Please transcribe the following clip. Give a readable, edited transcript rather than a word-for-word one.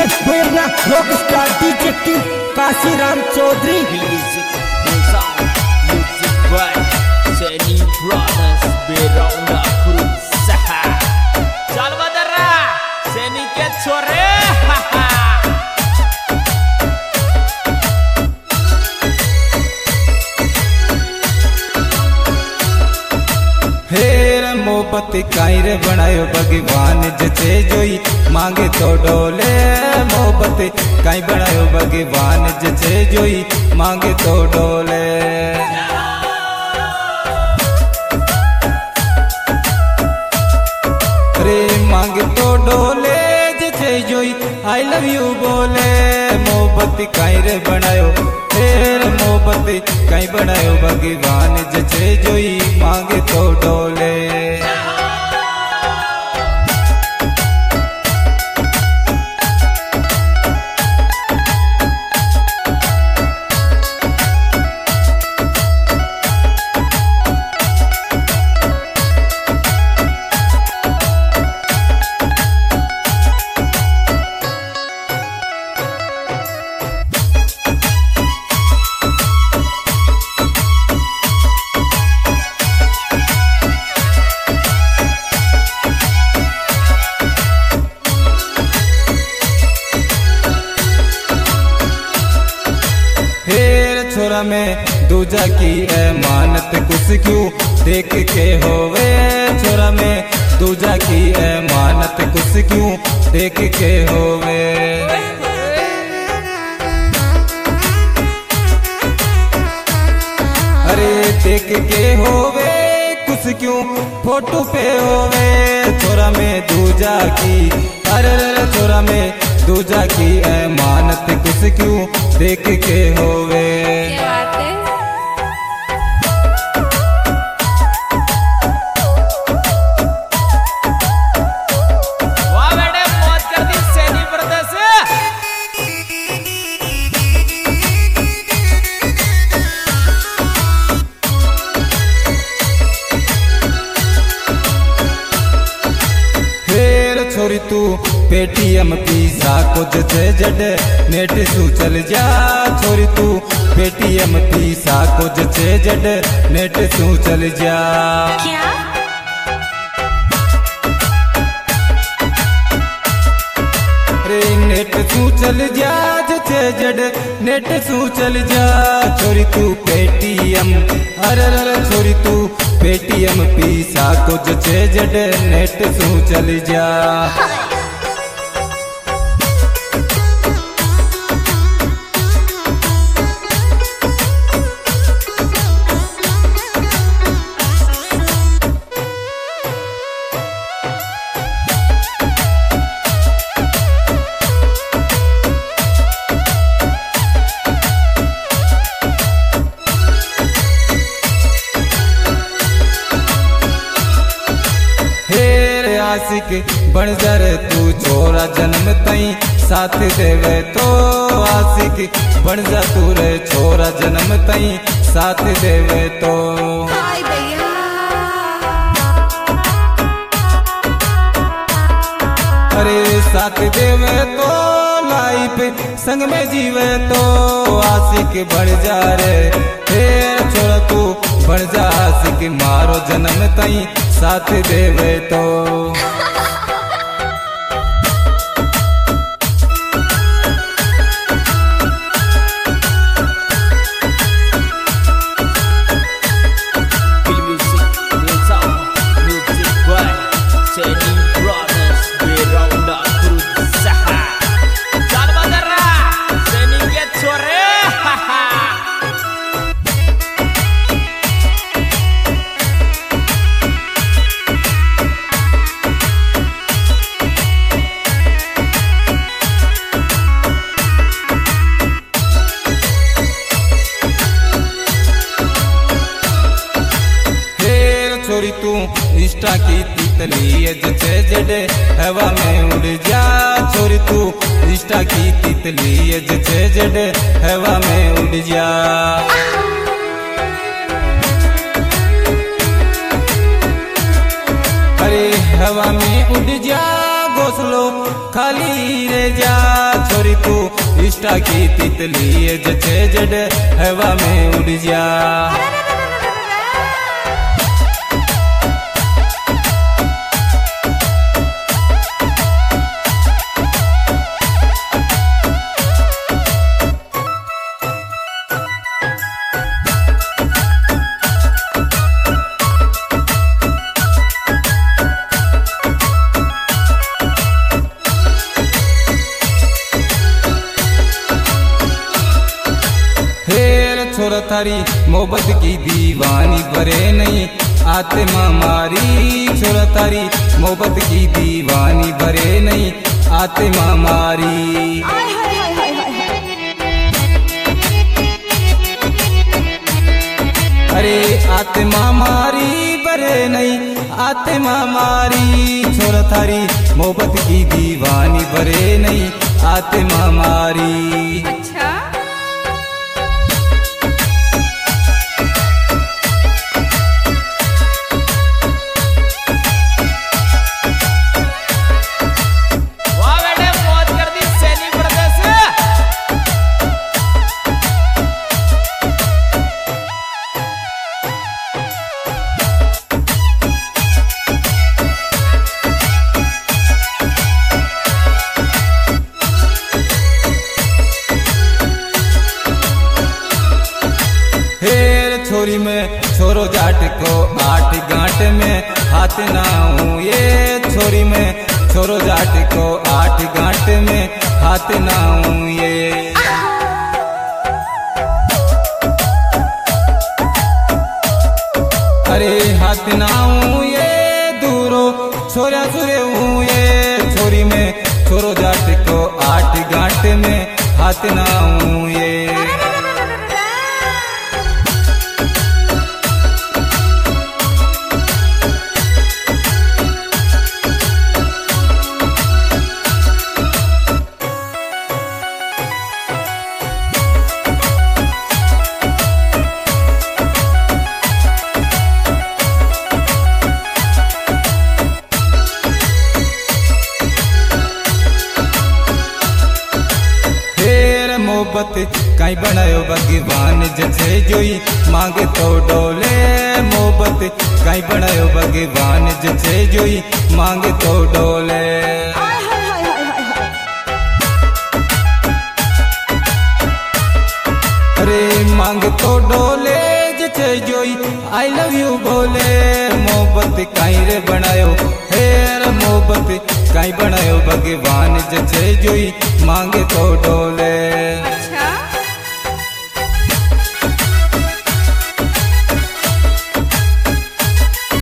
Prerna rock star DJ king Kashiram Chaudhary. Music by Seni Brothers Beronda Kurusaha Salvadara Seni के छोरे हेर मोहब्बत कायर बनायो भगवान जचे जोई मांगे तो डोले। मोहब्बत काई बनायो भगवान जचे जोई मांगे तो डोले। रे मांगे तो डोले जचे जोई आई लव यू बोले। मोहब्बत कायर बनायो हेर मोहब्बत कई बनायो भगवान जचे जोई मांगे तो डोले। छोरा में दूजा की अमानत कुछ क्यों देख के होवे। छोरा में दूजा की अमानत कुछ क्यों देख के होवे। अरे देख के होवे कुछ क्यों फोटो पे होवे। छोरा में दूजा की अरे छोरा में दूजा की अमानत कुछ क्यों देख के होवे। क्या बात है? वाह बेटे मौज कर दी सैनी ब्रदर्स। छोरी तू पेटीएम पिज़्ज़ा को जचे जड नेट सू चल जा। छोरी तू पेटीएम पिज़्ज़ा को जचे जड नेट सू चल जा। क्या? रे नेट सू चल जा जचे जड नेट सू चल जा। छोरी तू पेटीएम अरे छोरी तू पेटीएम पिज़्ज़ा को जचे जड नेट सू चल जा। आशिक बन जर तू छोरा जन्म तई साथ देवे तो। आशिक बन जा तू रे छोरा जन्म तई साथ देवे तो। हाय भैया। अरे साथ देवे तो लाइफ संग में जीवे तो। आशिक बन जा रे छोरा तू बन जा आशिक मारो जन्म तई साथ देवे तो। Music by Seni Brothers Beronda Kurusaha Salvadara Seni के छोरे छोरी तू इंस्टा की तितली जचे जडे हवा में उड़ जा। छोरी तू इंस्टा की तितली जचे जडे हवा में उड़ जा। अरे हवा में उड़ जा घोसलो खाली रे जा। छोरी तू इष्टा की तितली जचे जड हवा में उड़ जा। छोरा थारी मोहब्बत की दीवानी भरे नहीं आत्मा मारी। छोरा थारी मोहब्बत की दीवानी भरे नहीं आत्मा मारी। अरे आत्मा मारी भरे नहीं आत्मा मारी। छोरा थारी मोहब्बत की दीवानी भरे नहीं आत्मा मारी। अच्छा छोरी में छोरो जाट को 8 गांठ में हाथ ना हूँ ये। छोरी में छोरो जाट को 8 गांठ में हाथ ना हूँ ये। अरे हाथ ना हूँ ये दूरो छोरा सुरे हूँ ये। छोरी में छोरो जाट को 8 गांठ में हाथ ना हूँ ये। मोहब्बत कहीं बनायो भगवान जैसे जोई मांगे तो डोले। मोहब्बत कहीं बनायो भगवान जैसे जोई मांगे तो डोले। अरे मांग तो डोले जैसे जोई आई लव यू बोले। मोहब्बत कहीं रे बनायो हेर मोहब्बत कहीं बनायो भगवान जैसे जोई मांगे तो डोले।